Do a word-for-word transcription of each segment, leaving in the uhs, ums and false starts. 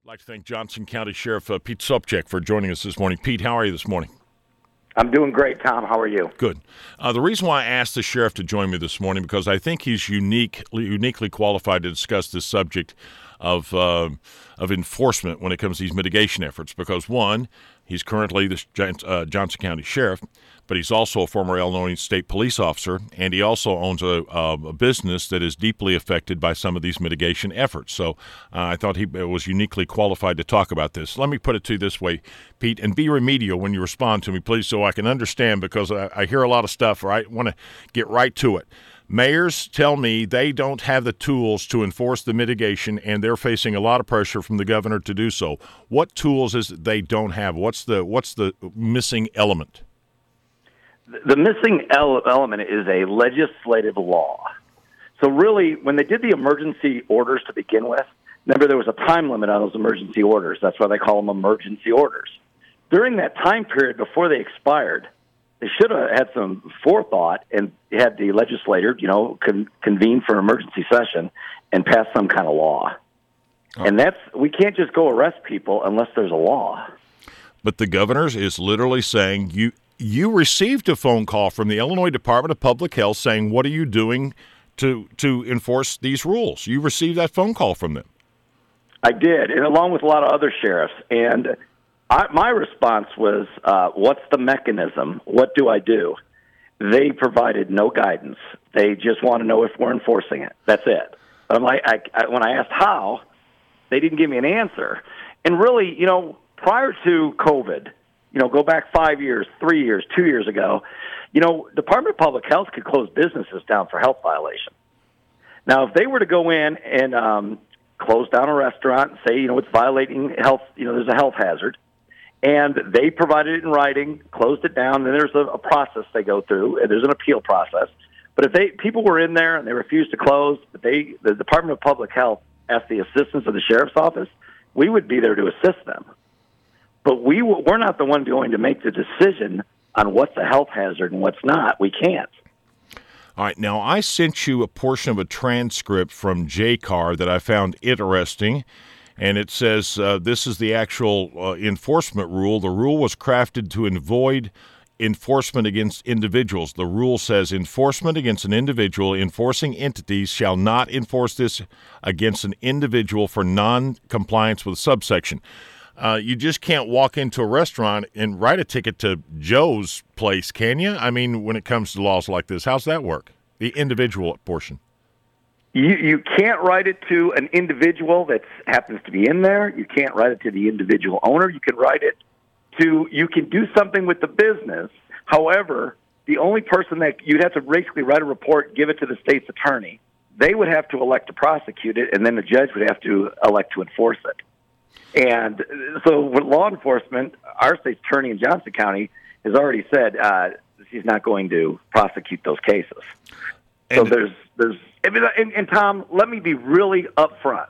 I'd like to thank Johnson County Sheriff uh, Pete Sobczak for joining us this morning. Pete, how are you this morning? I'm doing great, Tom. How are you? Good. Uh, the reason why I asked the sheriff to join me this morning because I think he's unique, uniquely qualified to discuss this subject of uh, of enforcement when it comes to these mitigation efforts. Because one, he's currently the uh, Johnson County Sheriff, but he's also a former Illinois State Police officer, and he also owns a, a business that is deeply affected by some of these mitigation efforts. So uh, I thought he was uniquely qualified to talk about this. Let me put it to you this way, Pete, and be remedial when you respond to me, please, so I can understand, because I, I hear a lot of stuff, right? I want to get right to it. Mayors tell me they don't have the tools to enforce the mitigation, and they're facing a lot of pressure from the governor to do so. What tools is it they don't have? What's the what's the missing element? The missing element is a legislative law. So really, when they did the emergency orders to begin with, remember there was a time limit on those emergency orders. That's why they call them emergency orders. During that time period before they expired, they should have had some forethought and had the legislator, you know, con- convene for an emergency session and pass some kind of law. Oh. And that's, we can't just go arrest people unless there's a law. But the governor is literally saying, you you received a phone call from the Illinois Department of Public Health saying, what are you doing to to enforce these rules? You received that phone call from them. I did, and along with a lot of other sheriffs. And I, my response was, uh, what's the mechanism? What do I do? They provided no guidance. They just want to know if we're enforcing it. That's it. But I'm like, I, I, when I asked how, they didn't give me an answer. And really, you know, prior to COVID, you know, go back five years, three years, two years ago, you know, Department of Public Health could close businesses down for health violation. Now, if they were to go in and um, close down a restaurant and say, you know, it's violating health, you know, there's a health hazard, and they provided it in writing, closed it down, then there's a, a process they go through, and there's an appeal process. But if they people were in there and they refused to close, but they the Department of Public Health asked the assistance of the sheriff's office, we would be there to assist them. But we, we're not the one going to make the decision on what's a health hazard and what's not. We can't. All right. Now, I sent you a portion of a transcript from J C A R that I found interesting, and it says uh, this is the actual uh, enforcement rule. The rule was crafted to avoid enforcement against individuals. The rule says enforcement against an individual, enforcing entities shall not enforce this against an individual for non-compliance with subsection. Uh, you just can't walk into a restaurant and write a ticket to Joe's place, can you? I mean, when it comes to laws like this, how's that work? The individual portion. You you can't write it to an individual that happens to be in there. You can't write it to the individual owner. You can write it to, you can do something with the business. However, the only person that you'd have to basically write a report, give it to the state's attorney. They would have to elect to prosecute it, and then the judge would have to elect to enforce it. And so with law enforcement, our state's attorney in Johnson County has already said uh, she's not going to prosecute those cases. And so there's, there's, and, and Tom, let me be really upfront.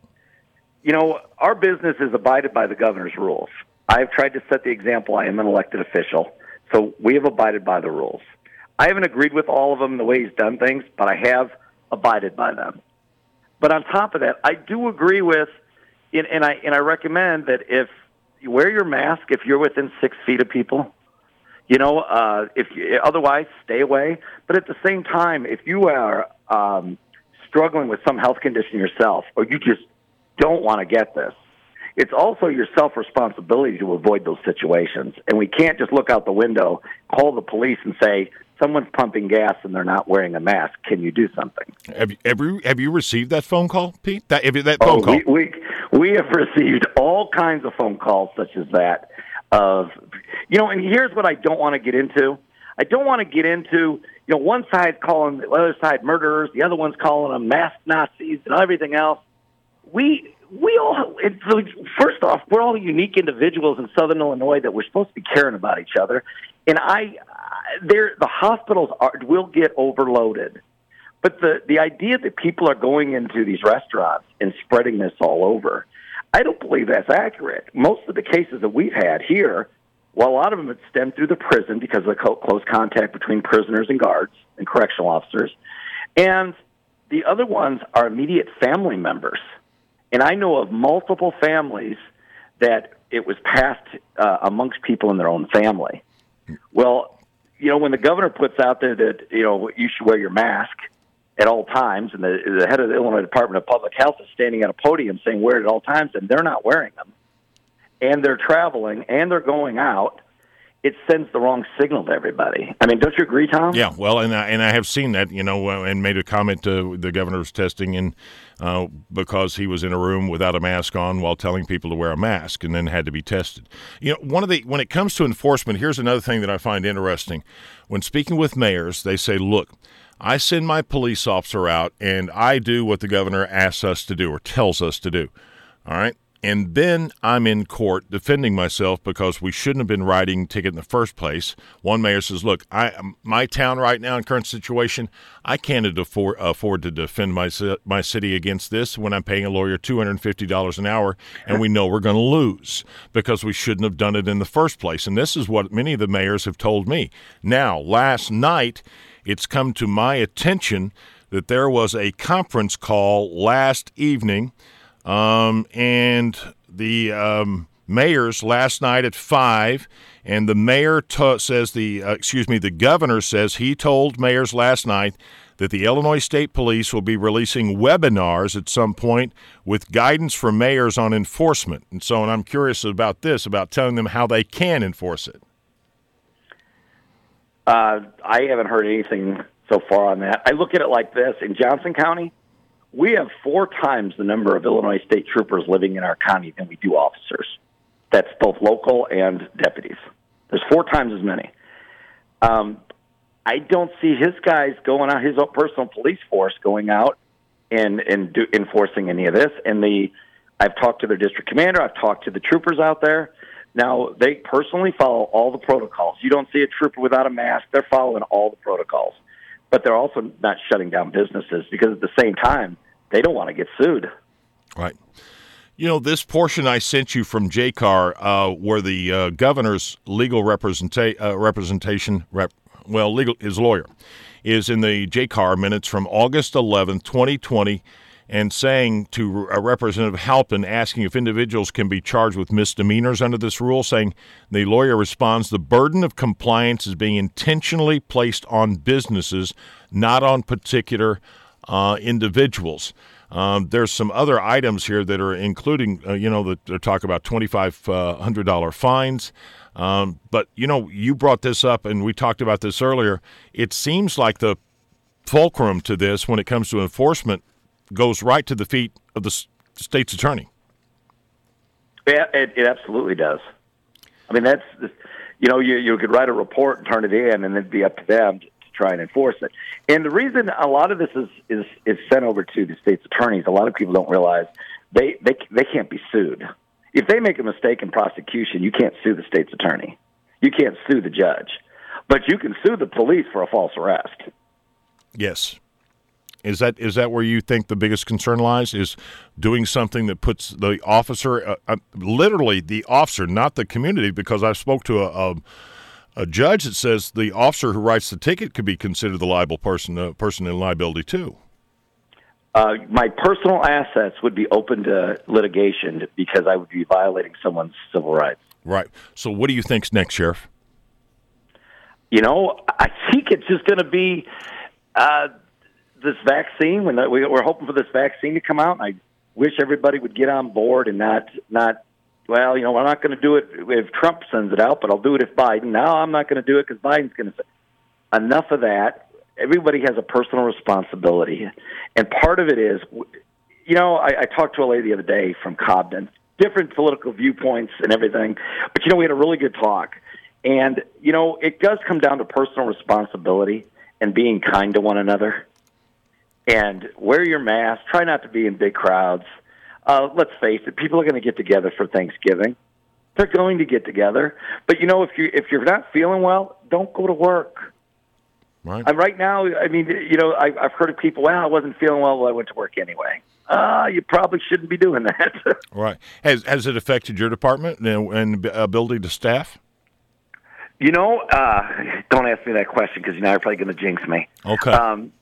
You know, our business is abided by the governor's rules. I've tried to set the example. I am an elected official, so we have abided by the rules. I haven't agreed with all of them the way he's done things, but I have abided by them. But on top of that, I do agree with, and, and I and I recommend that if you wear your mask, if you're within six feet of people, you know, uh, if you, otherwise stay away. But at the same time, if you are um, struggling with some health condition yourself, or you just don't want to get this, it's also your self-responsibility to avoid those situations. And we can't just look out the window, call the police and say, someone's pumping gas and they're not wearing a mask. Can you do something? Have you, have you, have you received that phone call, Pete? That, that phone oh, call? We, we, we have received all kinds of phone calls such as that. Of, you know, and here's what I don't want to get into. I don't want to get into, you know, one side calling the other side murderers, the other one's calling them masked Nazis and everything else. We... We all, it's, first off, we're all unique individuals in Southern Illinois that we're supposed to be caring about each other. And I, there, the hospitals are, will get overloaded. But the, the idea that people are going into these restaurants and spreading this all over, I don't believe that's accurate. Most of the cases that we've had here, well, a lot of them have stemmed through the prison because of the co- close contact between prisoners and guards and correctional officers. And the other ones are immediate family members. And I know of multiple families that it was passed uh, amongst people in their own family. Well, you know, when the governor puts out there that, you know, you should wear your mask at all times, and the, the head of the Illinois Department of Public Health is standing at a podium saying wear it at all times, and they're not wearing them, and they're traveling, and they're going out, it sends the wrong signal to everybody. I mean, don't you agree, Tom? Yeah, well, and I, and I have seen that, you know, uh, and made a comment to the governor's testing, and uh, because he was in a room without a mask on while telling people to wear a mask, and then had to be tested. You know, one of the when it comes to enforcement, here's another thing that I find interesting. When speaking with mayors, they say, look, I send my police officer out, and I do what the governor asks us to do or tells us to do, all right? And then I'm in court defending myself because we shouldn't have been writing a ticket in the first place. One mayor says, look, I, my town right now in current situation, I can't afford, afford to defend my, my city against this when I'm paying a lawyer two hundred fifty dollars an hour, and we know we're going to lose because we shouldn't have done it in the first place. And this is what many of the mayors have told me. Now, last night, it's come to my attention that there was a conference call last evening Um, and the um, mayors last night at five, and the mayor t- says the uh, excuse me, the governor says he told mayors last night that the Illinois State Police will be releasing webinars at some point with guidance for mayors on enforcement. And so, and I'm curious about this, about telling them how they can enforce it. Uh, I haven't heard anything so far on that. I look at it like this: in Johnson County, we have four times the number of Illinois State troopers living in our county than we do officers. That's both local and deputies. There's four times as many. Um, I don't see his guys going out, his own personal police force going out and and do, enforcing any of this. And the I've talked to their district commander. I've talked to the troopers out there. Now, they personally follow all the protocols. You don't see a trooper without a mask. They're following all the protocols. But they're also not shutting down businesses because at the same time, they don't want to get sued. Right. You know, this portion I sent you from J C A R, uh, where the uh, governor's legal representa- uh, representation, rep- well, legal his lawyer, is in the J C A R minutes from August eleventh, twenty twenty, and saying to uh, Representative Halpin, asking if individuals can be charged with misdemeanors under this rule, saying the lawyer responds, the burden of compliance is being intentionally placed on businesses, not on particular Uh, individuals. Um, there's some other items here that are including, uh, you know, that they're talking about twenty-five hundred dollars fines. Um, but, you know, you brought this up, and we talked about this earlier. It seems like the fulcrum to this, when it comes to enforcement, goes right to the feet of the s- state's attorney. Yeah, it, it absolutely does. I mean, that's, you know, you, you could write a report and turn it in, and it'd be up to them to try and enforce it. And the reason a lot of this is, is, is sent over to the state's attorneys, a lot of people don't realize they, they, they can't be sued. If they make a mistake in prosecution, you can't sue the state's attorney. You can't sue the judge. But you can sue the police for a false arrest. Yes. Is that is that where you think the biggest concern lies, is doing something that puts the officer, uh, uh, literally the officer, not the community, because I spoke to a, a A judge that says the officer who writes the ticket could be considered the liable person, uh, person in liability too. Uh, my personal assets would be open to litigation because I would be violating someone's civil rights. Right. So what do you think's next, Sheriff? You know, I think it's just going to be uh, this vaccine. When we, we're hoping for this vaccine to come out, and I wish everybody would get on board and not not. Well, you know, we're not going to do it if Trump sends it out, but I'll do it if Biden. Now I'm not going to do it because Biden's going to say. Enough of that. Everybody has a personal responsibility. And part of it is, you know, I, I talked to a lady the other day from Cobden, different political viewpoints and everything. But, you know, we had a really good talk. And, you know, it does come down to personal responsibility and being kind to one another. And wear your mask. Try not to be in big crowds. Uh, let's face it, people are going to get together for Thanksgiving. They're going to get together. But, you know, if, you, if you're not feeling well, don't go to work. Right. And right now, I mean, you know, I, I've heard of people, well, I wasn't feeling well, well I went to work anyway. Uh, you probably shouldn't be doing that. Right. Has has it affected your department and, and ability to staff? You know, uh, don't ask me that question because you know you're probably going to jinx me. Okay. Um,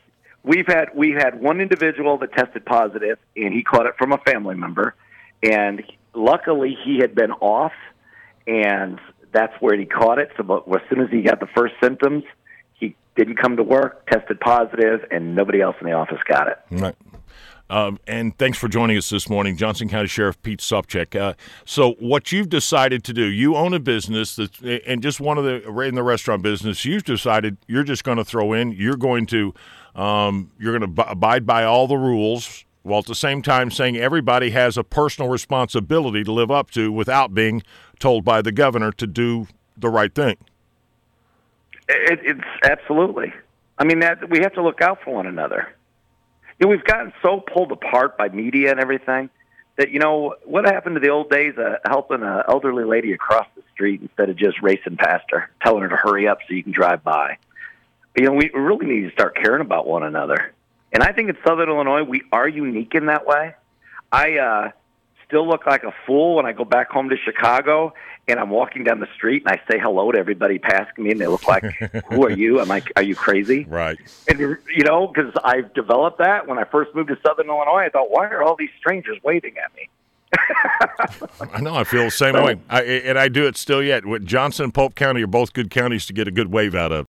we've had we had one individual that tested positive, and he caught it from a family member, and luckily he had been off, and that's where he caught it. So, but as soon as he got the first symptoms, he didn't come to work, tested positive, and nobody else in the office got it. Right. Um, and thanks for joining us this morning, Johnson County Sheriff Pete Sopcich. Uh, so what you've decided to do, you own a business, that's, and just one of the, in the restaurant business, you've decided you're just going to throw in, you're going to um, you're going to b- abide by all the rules, while at the same time saying everybody has a personal responsibility to live up to without being told by the governor to do the right thing. It, it's absolutely. I mean, that we have to look out for one another. You know, we've gotten so pulled apart by media and everything that, you know, what happened to the old days of helping an elderly lady across the street instead of just racing past her, telling her to hurry up so you can drive by? You know, we really need to start caring about one another. And I think in Southern Illinois, we are unique in that way. I uh, still look like a fool when I go back home to Chicago and I'm walking down the street and I say hello to everybody passing me and they look like, who are you? I'm like, are you crazy? Right. And, you know, because I've developed that. When I first moved to Southern Illinois, I thought, why are all these strangers waving at me? I know. I feel the same way. I, and I do it still yet. Johnson and Polk County are both good counties to get a good wave out of.